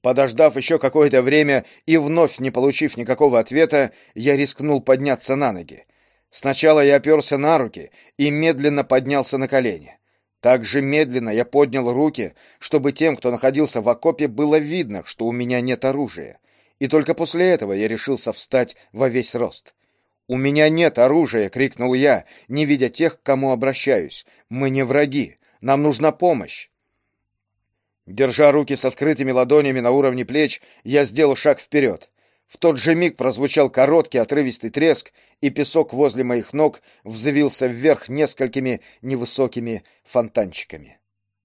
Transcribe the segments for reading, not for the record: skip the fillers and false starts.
Подождав еще какое-то время и вновь не получив никакого ответа, я рискнул подняться на ноги. Сначала я оперся на руки и медленно поднялся на колени. Так же медленно я поднял руки, чтобы тем, кто находился в окопе, было видно, что у меня нет оружия. И только после этого я решился встать во весь рост. «У меня нет оружия!» — крикнул я, не видя тех, к кому обращаюсь. «Мы не враги! Нам нужна помощь!» Держа руки с открытыми ладонями на уровне плеч, я сделал шаг вперед. В тот же миг прозвучал короткий отрывистый треск, и песок возле моих ног взвился вверх несколькими невысокими фонтанчиками.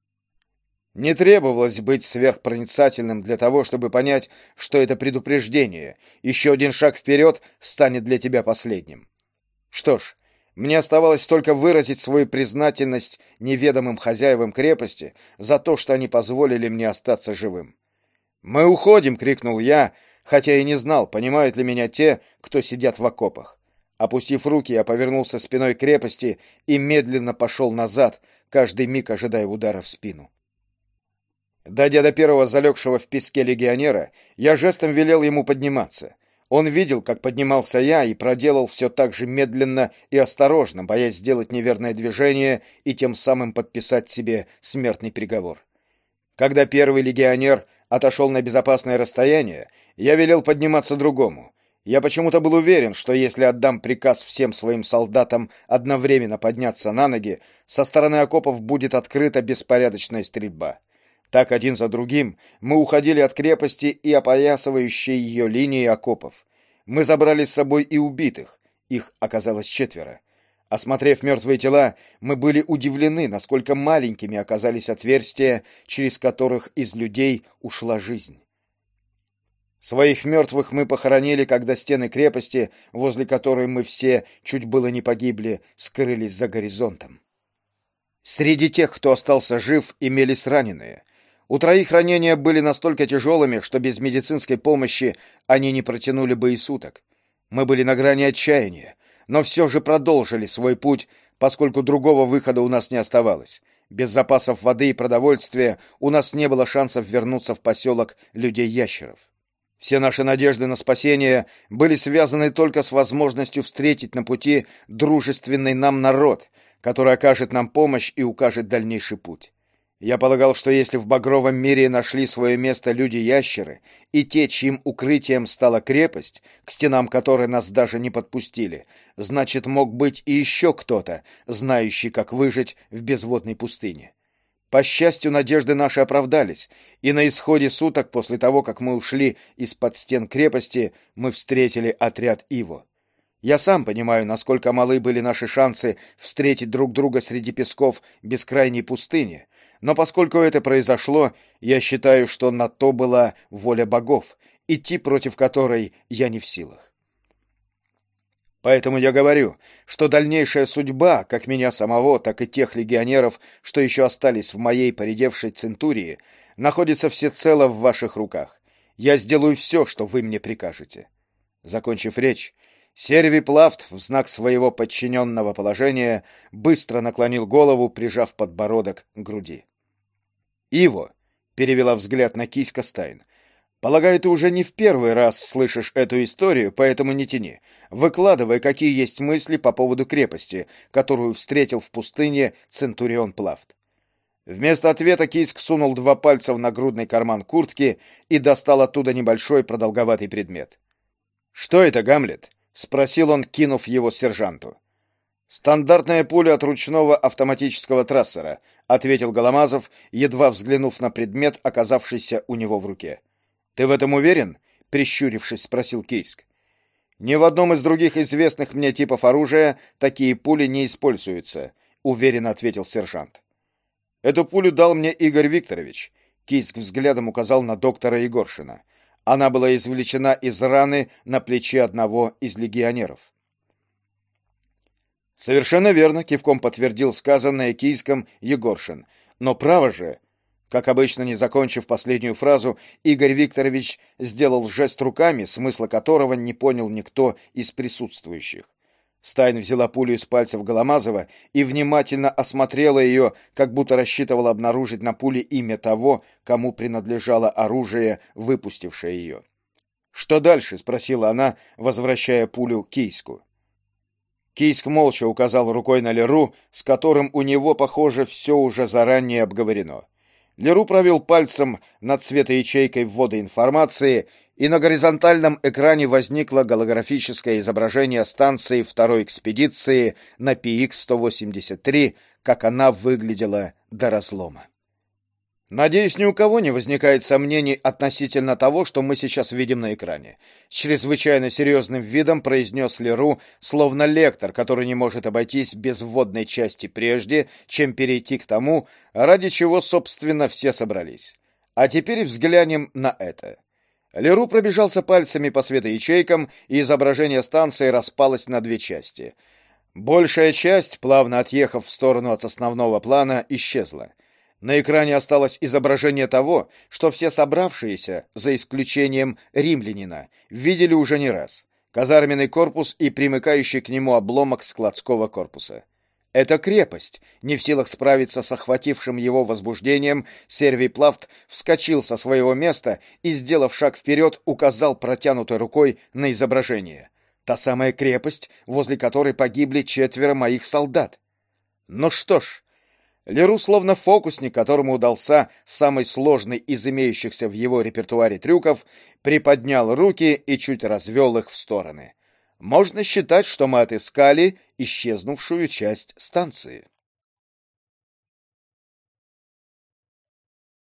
Не требовалось быть сверхпроницательным для того, чтобы понять, что это предупреждение. Еще один шаг вперед станет для тебя последним. Что ж, мне оставалось только выразить свою признательность неведомым хозяевам крепости за то, что они позволили мне остаться живым. «Мы уходим!» — крикнул я, хотя и не знал, понимают ли меня те, кто сидят в окопах. Опустив руки, я повернулся спиной к крепости и медленно пошел назад, каждый миг ожидая удара в спину. Дойдя до первого залегшего в песке легионера, я жестом велел ему подниматься. Он видел, как поднимался я, и проделал все так же медленно и осторожно, боясь сделать неверное движение и тем самым подписать себе смертный приговор. Когда первый легионер отошел на безопасное расстояние, я велел подниматься другому. Я почему-то был уверен, что если отдам приказ всем своим солдатам одновременно подняться на ноги, со стороны окопов будет открыта беспорядочная стрельба. Так один за другим мы уходили от крепости и опоясывающей ее линии окопов. Мы забрали с собой и убитых, их оказалось 4. Осмотрев мертвые тела, мы были удивлены, насколько маленькими оказались отверстия, через которых из людей ушла жизнь. Своих мертвых мы похоронили, когда стены крепости, возле которой мы все чуть было не погибли, скрылись за горизонтом. Среди тех, кто остался жив, имелись раненые. У 3 ранения были настолько тяжелыми, что без медицинской помощи они не протянули бы и суток. Мы были на грани отчаяния, но все же продолжили свой путь, поскольку другого выхода у нас не оставалось. Без запасов воды и продовольствия у нас не было шансов вернуться в поселок людей-ящеров. Все наши надежды на спасение были связаны только с возможностью встретить на пути дружественный нам народ, который окажет нам помощь и укажет дальнейший путь. Я полагал, что если в багровом мире нашли свое место люди-ящеры, и те, чьим укрытием стала крепость, к стенам которой нас даже не подпустили, значит, мог быть и еще кто-то, знающий, как выжить в безводной пустыне. По счастью, надежды наши оправдались, и на исходе суток после того, как мы ушли из-под стен крепости, мы встретили отряд Иво. Я сам понимаю, насколько малы были наши шансы встретить друг друга среди песков бескрайней пустыни, но поскольку это произошло, я считаю, что на то была воля богов, идти против которой я не в силах. Поэтому я говорю, что дальнейшая судьба, как меня самого, так и тех легионеров, что еще остались в моей поредевшей центурии, находится всецело в ваших руках. Я сделаю все, что вы мне прикажете. Закончив речь, Сервий Плафт в знак своего подчиненного положения быстро наклонил голову, прижав подбородок к груди. «Иво», — перевела взгляд на Киська Стайн, — «полагаю, ты уже не в первый раз слышишь эту историю, поэтому не тяни. Выкладывай, какие есть мысли по поводу крепости, которую встретил в пустыне Центурион Плафт». Вместо ответа Киск сунул 2 пальца в нагрудный карман куртки и достал оттуда небольшой продолговатый предмет. «Что это, Гамлет?» — спросил он, кинув его сержанту. «Стандартная пуля от ручного автоматического трассера», — ответил Голомазов, едва взглянув на предмет, оказавшийся у него в руке. «Ты в этом уверен?» — прищурившись, спросил Кийск. «Ни в одном из других известных мне типов оружия такие пули не используются», — уверенно ответил сержант. «Эту пулю дал мне Игорь Викторович», — Кийск взглядом указал на доктора Егоршина. «Она была извлечена из раны на плече одного из легионеров». «Совершенно верно», — кивком подтвердил сказанное Кийском Егоршин. «Но право же...» Как обычно, не закончив последнюю фразу, Игорь Викторович сделал жест руками, смысла которого не понял никто из присутствующих. Стайн взяла пулю из пальцев Голомазова и внимательно осмотрела ее, как будто рассчитывала обнаружить на пуле имя того, кому принадлежало оружие, выпустившее ее. «Что дальше?» — спросила она, возвращая пулю Кийску. Кийск молча указал рукой на Леру, с которым у него, похоже, все уже заранее обговорено. Леру провел пальцем над светоячейкой ввода информации, и на горизонтальном экране возникло голографическое изображение станции второй экспедиции на PX-183, как она выглядела до разлома. «Надеюсь, ни у кого не возникает сомнений относительно того, что мы сейчас видим на экране», — с чрезвычайно серьезным видом произнес Леру, словно лектор, который не может обойтись без вводной части прежде, чем перейти к тому, ради чего, собственно, все собрались. А теперь взглянем на это. Леру пробежался пальцами по светоячейкам, и изображение станции распалось на две части. Большая часть, плавно отъехав в сторону от основного плана, исчезла. На экране осталось изображение того, что все собравшиеся, за исключением римлянина, видели уже не раз. Казарменный корпус и примыкающий к нему обломок складского корпуса. Это крепость. Не в силах справиться с охватившим его возбуждением, Сервий Плафт вскочил со своего места и, сделав шаг вперед, указал протянутой рукой на изображение. Та самая крепость, возле которой погибли 4 моих солдат. Ну что ж, Леру, словно фокусник, которому удался самый сложный из имеющихся в его репертуаре трюков, приподнял руки и чуть развел их в стороны. Можно считать, что мы отыскали исчезнувшую часть станции.